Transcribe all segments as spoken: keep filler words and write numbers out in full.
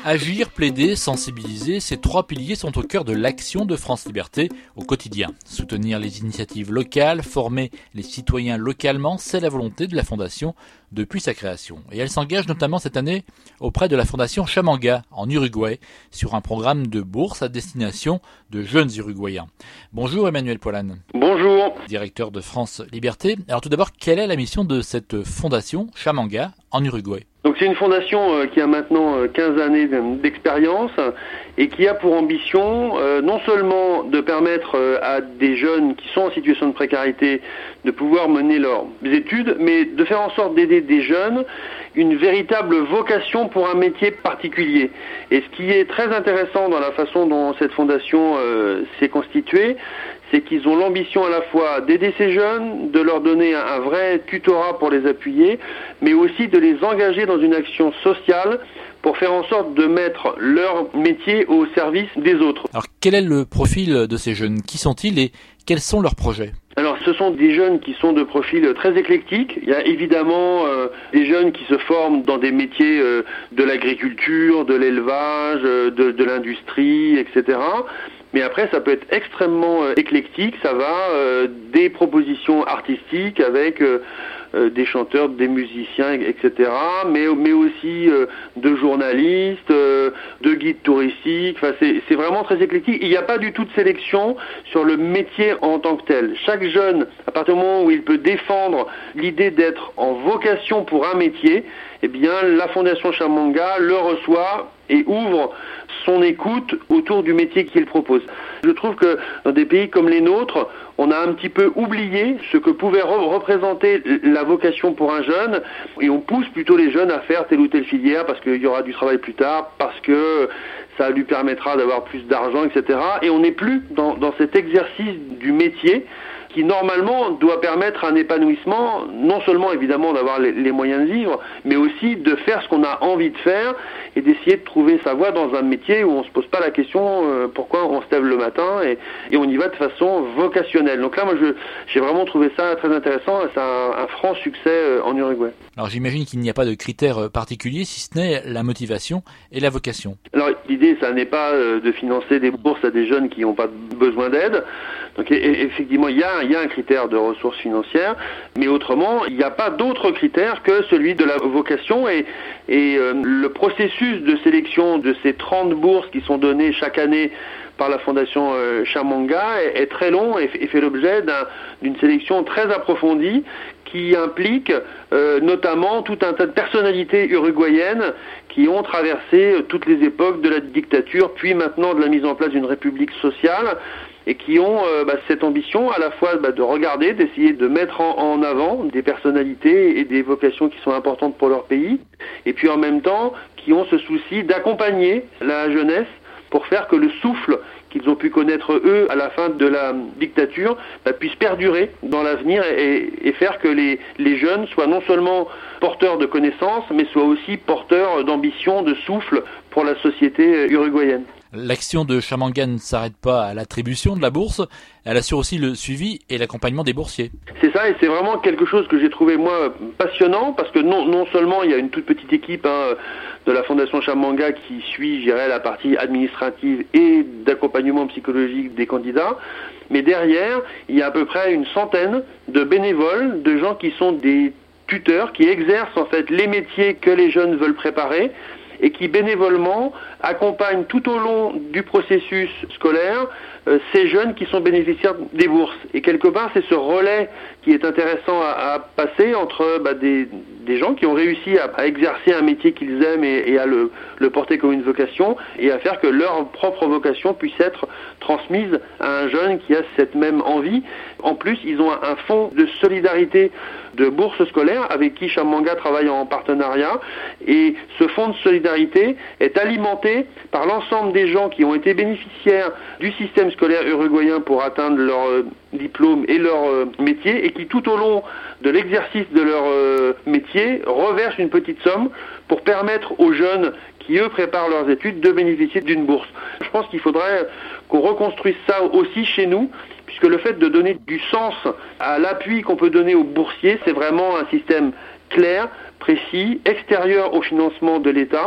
Agir, plaider, sensibiliser, ces trois piliers sont au cœur de l'action de France Liberté au quotidien. Soutenir les initiatives locales, former les citoyens localement, c'est la volonté de la Fondation depuis sa création. Et elle s'engage notamment cette année auprès de la Fondation Chamanga en Uruguay sur un programme de bourse à destination de jeunes Uruguayens. Bonjour Emmanuel Poilane. Bonjour. Directeur de France Liberté. Alors tout d'abord, quelle est la mission de cette Fondation Chamanga en Uruguay ? Donc c'est une fondation qui a maintenant quinze années d'expérience et qui a pour ambition non seulement de permettre à des jeunes qui sont en situation de précarité de pouvoir mener leurs études, mais de faire en sorte d'aider des jeunes une véritable vocation pour un métier particulier. Et ce qui est très intéressant dans la façon dont cette fondation euh, s'est constituée, c'est qu'ils ont l'ambition à la fois d'aider ces jeunes, de leur donner un, un vrai tutorat pour les appuyer, mais aussi de les engager dans une action sociale pour faire en sorte de mettre leur métier au service des autres. Alors quel est le profil de ces jeunes ? Qui sont-ils et quels sont leurs projets ? Alors ce sont des jeunes qui sont de profil très éclectique. Il y a évidemment euh, des jeunes qui se forment dans des métiers euh, de l'agriculture, de l'élevage, euh, de, de l'industrie, et cetera. Mais après, ça peut être extrêmement euh, éclectique. Ça va euh, des propositions artistiques avec euh, euh, des chanteurs, des musiciens, et cetera. Mais, mais aussi euh, de journalistes, euh, de guides touristiques. Enfin, c'est, c'est vraiment très éclectique. Il n'y a pas du tout de sélection sur le métier en tant que tel. Chaque jeune, à partir du moment où il peut défendre l'idée d'être en vocation pour un métier, eh bien, la Fondation Chamanga le reçoit et ouvre son écoute autour du métier qu'il propose. Je trouve que dans des pays comme les nôtres, on a un petit peu oublié ce que pouvait re- représenter la vocation pour un jeune et on pousse plutôt les jeunes à faire telle ou telle filière parce qu'il y aura du travail plus tard, parce que ça lui permettra d'avoir plus d'argent, et cetera. Et on n'est plus dans, dans cet exercice du métier qui normalement doit permettre un épanouissement, non seulement évidemment d'avoir les, les moyens de vivre, mais aussi de faire ce qu'on a envie de faire et d'essayer de trouver sa voie dans un métier où on ne se pose pas la question euh, pourquoi on se lève le matin et, et on y va de façon vocationnelle. Donc là, moi, je, j'ai vraiment trouvé ça très intéressant et c'est un, un franc succès euh, en Uruguay. Alors j'imagine qu'il n'y a pas de critères particuliers si ce n'est la motivation et la vocation. Alors l'idée, ça n'est pas euh, de financer des bourses à des jeunes qui n'ont pas besoin d'aide. Donc et, effectivement, il y a, il y a un critère de ressources financières, mais autrement, il n'y a pas d'autre critère que celui de la vocation et, et euh, le processus de sélection de ces trente bourses qui sont données chaque année par la Fondation euh, Chamanga est, est très long et, et fait l'objet d'un, d'une sélection très approfondie qui implique euh, notamment tout un tas de personnalités uruguayennes qui ont traversé euh, toutes les époques de la dictature, puis maintenant de la mise en place d'une république sociale, et qui ont euh, bah, cette ambition à la fois bah, de regarder, d'essayer de mettre en, en avant des personnalités et des vocations qui sont importantes pour leur pays, et puis en même temps qui ont ce souci d'accompagner la jeunesse pour faire que le souffle qu'ils ont pu connaître eux à la fin de la dictature bah, puisse perdurer dans l'avenir et, et faire que les, les jeunes soient non seulement porteurs de connaissances, mais soient aussi porteurs d'ambition, de souffle pour la société uruguayenne. L'action de Chamanga ne s'arrête pas à l'attribution de la bourse, elle assure aussi le suivi et l'accompagnement des boursiers. C'est ça, et c'est vraiment quelque chose que j'ai trouvé moi passionnant, parce que non, non seulement il y a une toute petite équipe hein, de la Fondation Chamanga qui suit, je dirais, la partie administrative et d'accompagnement psychologique des candidats, mais derrière, il y a à peu près une centaine de bénévoles, de gens qui sont des tuteurs, qui exercent en fait les métiers que les jeunes veulent préparer, et qui bénévolement accompagnent tout au long du processus scolaire euh, ces jeunes qui sont bénéficiaires des bourses. Et quelque part, c'est ce relais qui est intéressant à, à passer entre bah, des, des gens qui ont réussi à, à exercer un métier qu'ils aiment et, et à le, le porter comme une vocation, et à faire que leur propre vocation puisse être transmise à un jeune qui a cette même envie. En plus, ils ont un, un fonds de solidarité de bourses scolaires avec qui Chamanga travaille en partenariat, et ce fonds de solidarité est alimenté par l'ensemble des gens qui ont été bénéficiaires du système scolaire uruguayen pour atteindre leur euh, diplôme et leur euh, métier, et qui tout au long de l'exercice de leur euh, métier reversent une petite somme pour permettre aux jeunes qui eux préparent leurs études de bénéficier d'une bourse. Je pense qu'il faudrait qu'on reconstruise ça aussi chez nous, puisque le fait de donner du sens à l'appui qu'on peut donner aux boursiers, c'est vraiment un système clair, précis, extérieur au financement de l'État,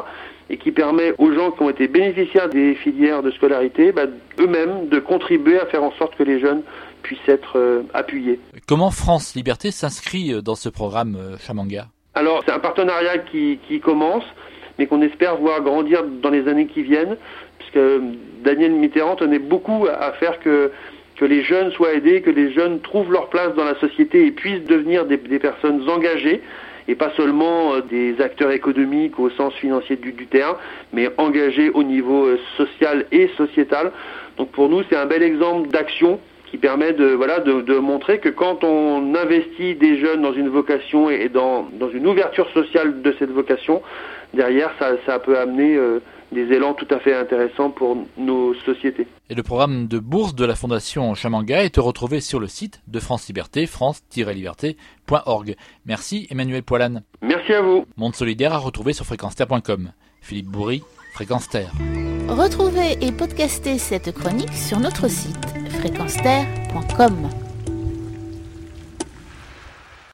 et qui permet aux gens qui ont été bénéficiaires des filières de scolarité, bah, eux-mêmes de contribuer à faire en sorte que les jeunes puissent être euh, appuyés. Comment France Liberté s'inscrit dans ce programme euh, Chamanga ? Alors c'est un partenariat qui, qui commence, mais qu'on espère voir grandir dans les années qui viennent, puisque Danielle Mitterrand tenait beaucoup à faire que, que les jeunes soient aidés, que les jeunes trouvent leur place dans la société et puissent devenir des, des personnes engagées, et pas seulement des acteurs économiques au sens financier du, du terme, mais engagés au niveau social et sociétal. Donc pour nous, c'est un bel exemple d'action qui permet de, voilà, de, de montrer que quand on investit des jeunes dans une vocation et dans, dans une ouverture sociale de cette vocation, derrière, ça, ça peut amener euh, des élans tout à fait intéressants pour nos sociétés. Et le programme de bourse de la Fondation Chamanga est retrouvé sur le site de France Liberté, france tiret liberté point org. Merci Emmanuel Poilane. Merci à vous. Monde solidaire à retrouver sur fréquence terre point com. Philippe Bourri, Fréquence Terre. Retrouvez et podcastez cette chronique sur notre site fréquence terre point com.